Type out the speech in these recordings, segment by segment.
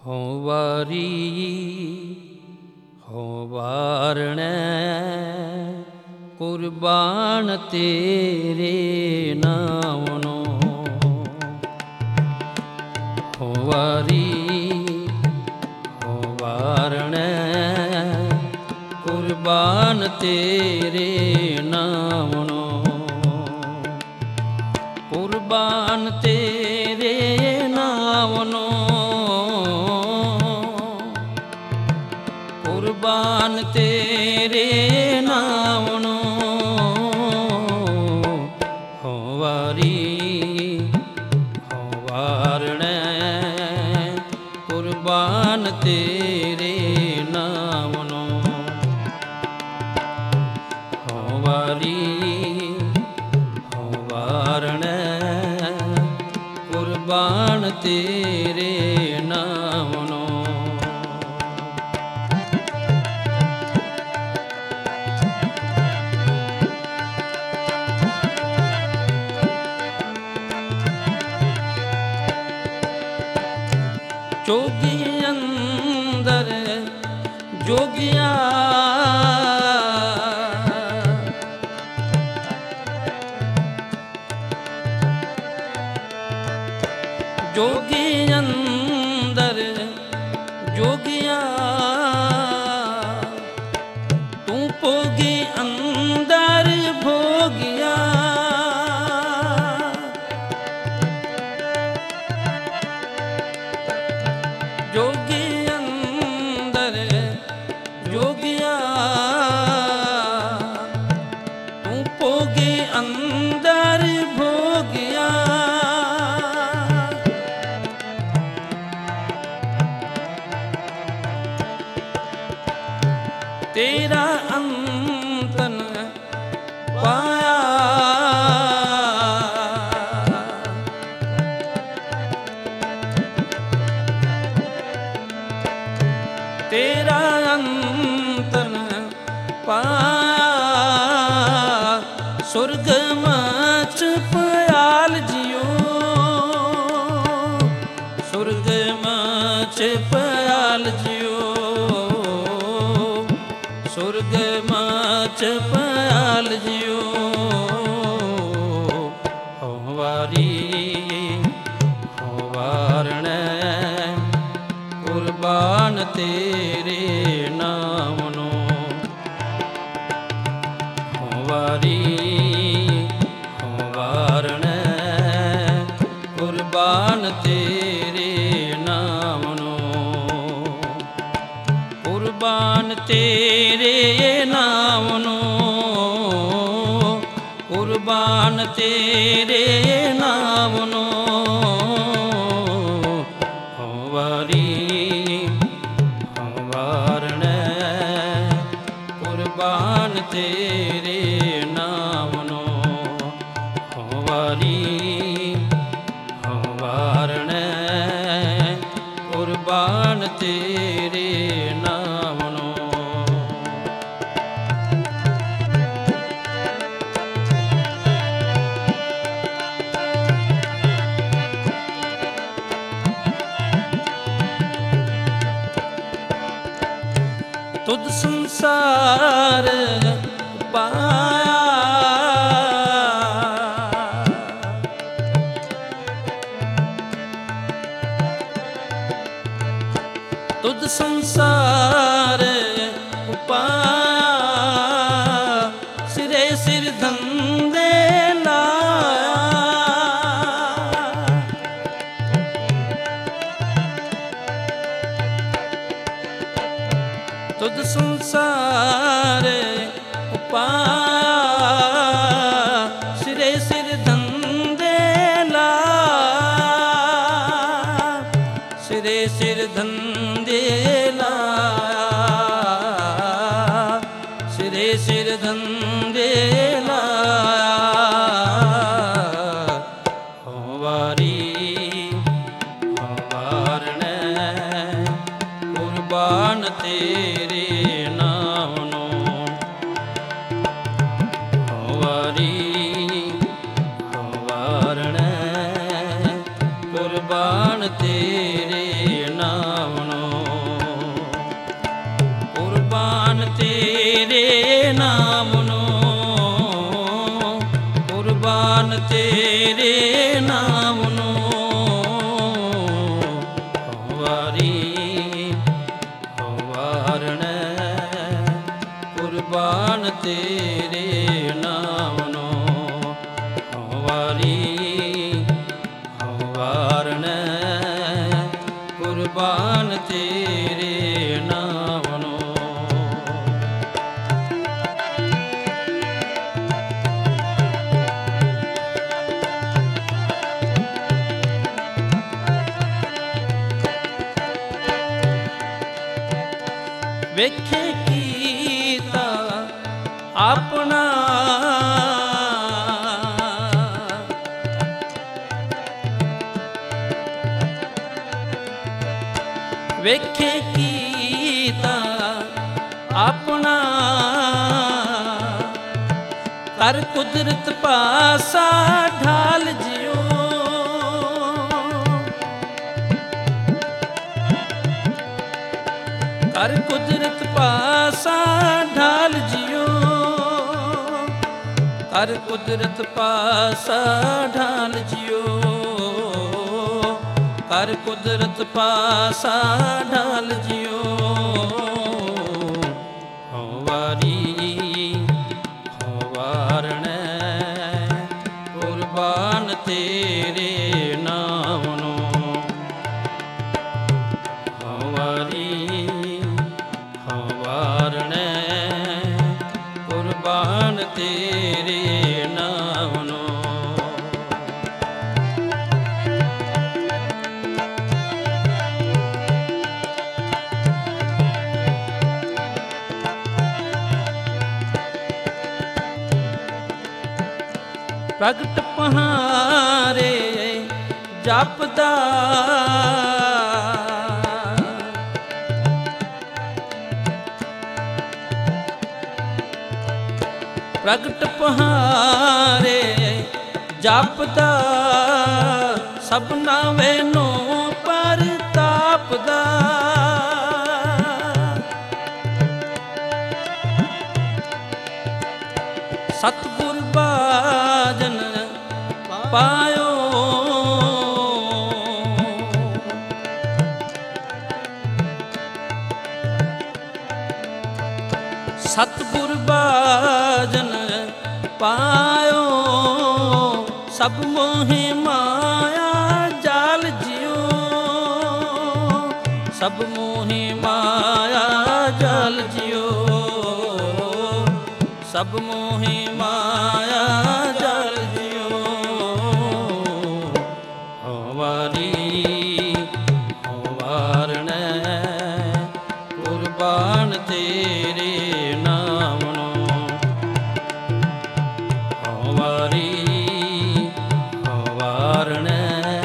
ਹੋਂ ਵਾਰੀ ਹੋਂ ਵਾਰਣੈ ਕੁਰਬਾਨ ਤੇਰੇ ਨਾਮਨੋ। ਹੋਂ ਵਾਰੀ ਹੋਂ ਵਾਰਣੈ ਕੁਰਬਾਨ ਤੇਰੇ ਨਾਮਨੋ। ਕੁਰਬਾਨ ਤੇਰੇ ਨਾਮਨੋ, ਕੁਰਬਾਨ ਤੇਰੇ ਨਾਮਨੋ। ਹੋਂ ਵਾਰੀ ਹੋਂ ਵਾਰਣੈ ਕੁਰਬਾਨ ਤੇਰੇ ਨਾਮਨੋ। ਹੋਂ ਵਾਰੀ ਹੋਂ ਵਾਰਣੈ ਕੁਰਬਾਨ ਤੇਰੇ ਨਾਮਨੋ। ਜੋਗੀ ਅੰਦਰ ਜੋਗਿਆ, ਜੋਗੀ ਅੰਦਰ ਜੋਗਿਆ, ਤੂੰ ਭੋਗੀ ਅੰਦਰ ਭੋਗਿਆ। ਜੋਗੀ ਅੰਦਰ ਜੋਗਿਆ, ਤੂੰ ਭੋਗੀ ਅੰਦਰ ਭੋਗਿਆ। ਤੇਰਾ ਅੰਤਨ ਪਾਇਆ, ਤੇਰਾ ਅੰਤਨ ਪਾਇਆ। ਸੁਰਗ ਮਚ ਪਿਆਲ ਜਿਉ, ਸੁਰਗ ਮਚ ਪਿਆਲ ਜਿਉ, ਸੁਰਗ ਮਚ ਪਿਆਲ ਜਿਉ। ਹੋਂ ਵਾਰੀ ਹੋਂ ਵਾਰਣੈ ਕੁਰਬਾਨ ਤੇਰੇ ਨਾਮਨੋ। ਹੋਂ ਵਾਰੀ ਹੋਂ ਵਾਰਣੈ ਕੁਰਬਾਨ ਤੇਰੇ ਨਾਮਨੋ। ਕੁਰਬਾਨ ਤੇਰੇ ਨਾਮਨੋ, ਕੁਰਬਾਨ ਤੇਰੇ ਨਾਮਨੋ। ਹੋਂ ਵਾਰੀ ਹੋਂ ਵਾਰਣੈ ਕੁਰਬਾਨ ਤੇਰੇ ਨਾਮਨੋ। ਹੋਂ ਵਾਰੀ ਹੋਂ ਵਾਰਣੈ ਕੁਰਬਾਨ ਤੇਰੇ ਨਾਮਨੋ। ਤੁਧ ਸੰਸਾਰ ਪਾਇਆ, ਤੁਧ ਸੰਸਾਰ ਪਾਇਆ। ਸਿਰੇ ਸਿਰ ਧੰਦੇ ਲਾਇਆ, ਤੁਧ ਸੰਸਾਰ ਪਾਇਆ। ਸਿਰੇ ਸਿਰ ਧੰਦੇ ਲਾਇਆ, ਸਿਰੇ ਸਿਰ ਧੰਦੇ ਲਾਇਆ, ਸਿਰੇ ਸਿਰ ਧੰਦੇ ਲਾਇਆ। ਹੋਂ ਵਾਰੀ ਹੋਂ ਵਾਰਣੈ ਕੁਰਬਾਨ ਤੇਰੇ ਨਾਮਨੋ। ਹੋਂ ਵਾਰੀ ਹੋਂ ਵਾਰਣੈ ਕੁਰਬਾਨ ਕੁਰਬਾਨ ਤੇਰੇ ਨਾਮ ਨੂੰ, ਕੁਰਬਾਨ ਤੇਰੇ ਨਾਮ ਨੂੰ, ਕੁਰਬਾਨ ਤੇਰੇ ਨਾਮ ਨੂੰ, ਵਾਰੀ ਵਾਰਣੈ ਕੁਰਬਾਨ ਤੇਰੇ ਨਾਮ ਨੂੰ, ਵਾਰੀ ਵਾਰਣੈ ਕੁਰਬਾਨ ਤੇਰੇ ਨਾਮ ਨੂੰ। ਵੇਖੇ ਕੀਤਾ ਆਪਣਾ ਵੇਖੇ ਕੀਤਾ ਆਪਣਾ ਕਰ ਕੁਦਰਤ ਪਾਸਾ ਢਾਲ ਜਿਉ ਕਰ ਕੁਦਰਤ ਪਾਸਾ ਢਾਲ ਜਿਉ ਕਰ ਕੁਦਰਤ ਪਾਸਾ ਢਾਲ ਜਿਉ ਕਰ ਕੁਦਰਤ ਪਾਸਾ ਢਾਲ ਜਿਉ ਵਾਰੀ ਵਾਰਣੈ ਕੁਰਬਾਨ ਤੇਰੇ ਨਾਮ ਨੂੰ ਵਾਰੀ ਵਾਰਣੈ ਕੁਰਬਾਨ ਤੇਰੇ ਨਾਮ ਨੂੰ। ਪ੍ਰਗਟ ਪਹਾਰੇ ਜਪਦਾ ਪ੍ਰਗਟ ਪਹਾਰੇ ਜਪਦਾ ਸਭਨਾ ਵੇਨੋਂ ਪਰਤਾਪਦਾ ਸਤਿਗੁਰ ਬਾਜਨ ਪਾਇਓ ਸਤਿਗੁਰ ਬਾਜਨ ਪਾਇਓ ਸਭ ਮੋਹਿ ਮਾਇਆ ਜਾਲ ਜਿਉ ਸਭ ਮੋਹਿ ਮਾਇਆ ਜਾਲ ਜਿਉ ਸਭ ਮੋਹਿ ਮਾਇਆ ਜਾਲ ਜਿਉ ਵਾਰੀ ਵਾਰਣੈ ਕੁਰਬਾਨ ਤੇਰੇ ਨਾਮ ਨੂੰ ਵਾਰੀ ਵਾਰਣੈ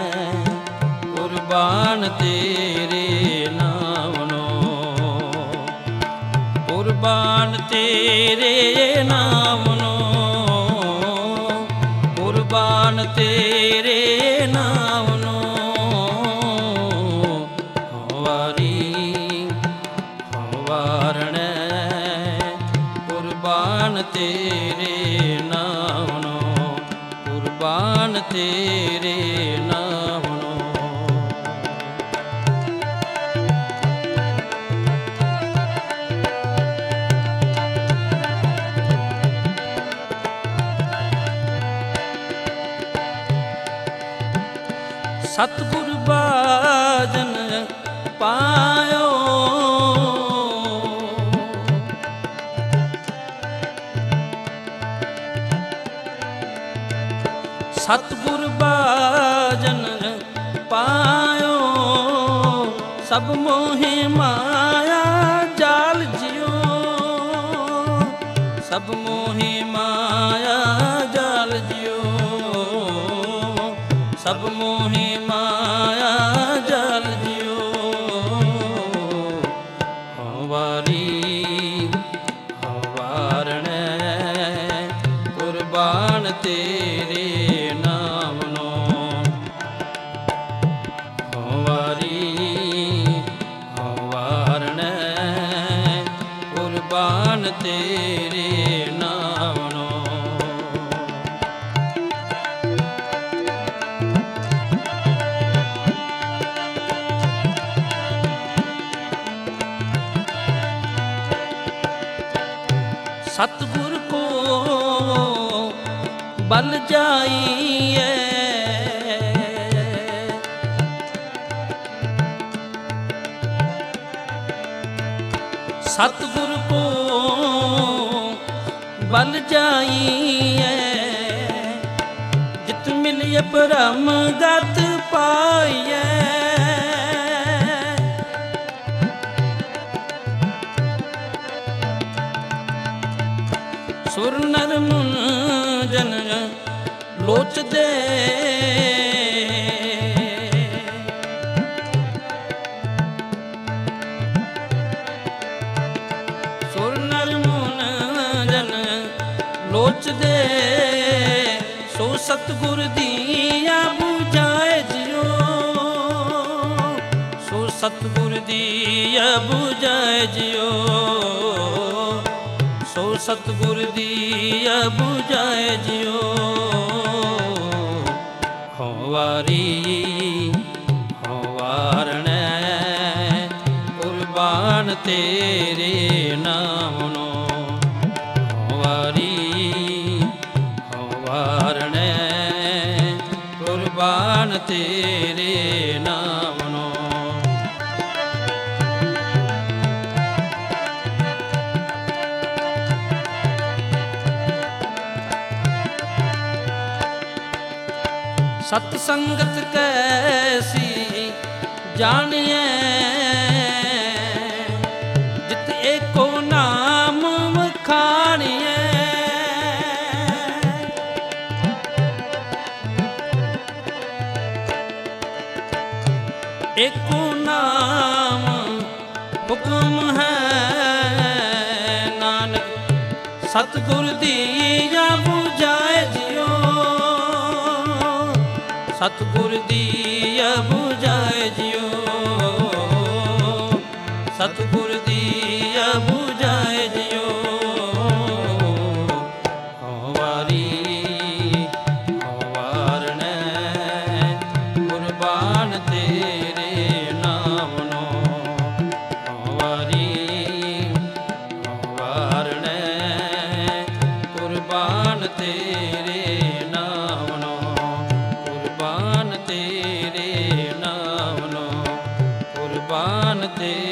ਕੁਰਬਾਨ ਤੇਰੇ ਨਾਮ ਨੂੰ ਕੁਰਬਾਨ ਤੇਰੇ ਨਾਮ ਨੂੰ ਕੁਰਬਾਨ ਤੇਰੇ ਨਾਮ ਨੂੰ ਵਾਰੀ ਵਾਰਣੈ ਕੁਰਬਾਨ ਤੇਰੇ ਨਾਮ ਨੂੰ ਕੁਰਬਾਨ ਤੇਰੇ ਨਾਮ ਨੂੰ। ਸਤਿਗੁਰ ਬਾਜਨ ਪਾਇਓ ਸਤਿਗੁਰ ਬਾਜਨ ਪਾਇਓ ਸਭ ਮੋਹਿ ਮਾਇਆ ਜਾਲ ਜਿਉ ਸਭ ਮੋਹਿ ਮਾਇਆ ਜਾਲ ਜਿਉ ਸਭ ਮੋਹਿ ਮਾਇਆ ਜਾਲ ਜਿਉ ਵਾਰੀ ਵਾਰਣੈ ਕੁਰਬਾਨ ਤੇਰੇ ਨਾਮ ਨੂੰ ਸਤਿਗੁਰ ਕੋ ਬਲ ਜਾਈਏ। ਸਤਿਗੁਰ ਕੋ ਬਲ ਜਾਈਏ, ਜਿਤ ਮਿਲਿਆ ਪਰਮ ਗਤ ਪਾਈਏ। ਸੁਰ ਨਰ ਮੁਨ ਜਨ ਲੋਚਦੇ, ਸੁਰ ਨਰ ਮੁਨ ਜਨ ਲੋਚਦੇ, ਸੋ ਸਤਿਗੁਰ ਦੀਆ ਬੁਝਾਏ ਜਿਉ, ਸੋ ਸਤਿਗੁਰ ਦੀਆ ਬੁਝਾਏ ਜਿਉ, ਸੋ ਸਤਿਗੁਰ ਦੀਆ ਬੁਝਾਏ ਜਿਉ। ਹਉ ਵਾਰੀ ਹਉ ਵਾਰਣੈ, ਕੁਰਬਾਨ ਤੇਰੇ ਨਾਮ ਨੂੰ। ਹਉ ਵਾਰੀ ਹਉ ਵਾਰਣੈ, ਕੁਰਬਾਨ ਤੇਰੇ ਨਾਮ ਨੂੰ। ਸਤ ਸੰਗਤ ਕੈਸੀ ਜਾਣੀਐ, ਜਿਤ ਏਕੋ ਨਾਮ ਵਖਾਣੀਐ। ਏਕੋ ਨਾਮ ਹੁਕਮ ਹੈ, ਨਾਨਕ ਸਤਿਗੁਰ ਦੀਆ ਬੁਝਾਏ ਜਿਉ, ਸਤਿਗੁਰ ਦੀਆ ਬੁਝਾਏ ਜਿਉ, ਸਤਿਗੁਰ ਦੀਆ ਬੁਝਾਏ ਜਿਉ। ਹਉ ਵਾਰੀ ਹਉ ਵਾਰਣੈ, ਕੁਰਬਾਨ ਤੇਰੇ ਨਾਮ ਨੂੰ। ਹਉ ਵਾਰੀ ਹਉ ਵਾਰਣੈ, ਕੁਰਬਾਨ ਤੇਰੇ ਨਾਮ ਨੂੰ। ਕੁਰਬਾਨ ਤੇਰੇ ਨਾਮ ਨੂੰ, ਕੁਰਬਾਨ ਤੇਰੇ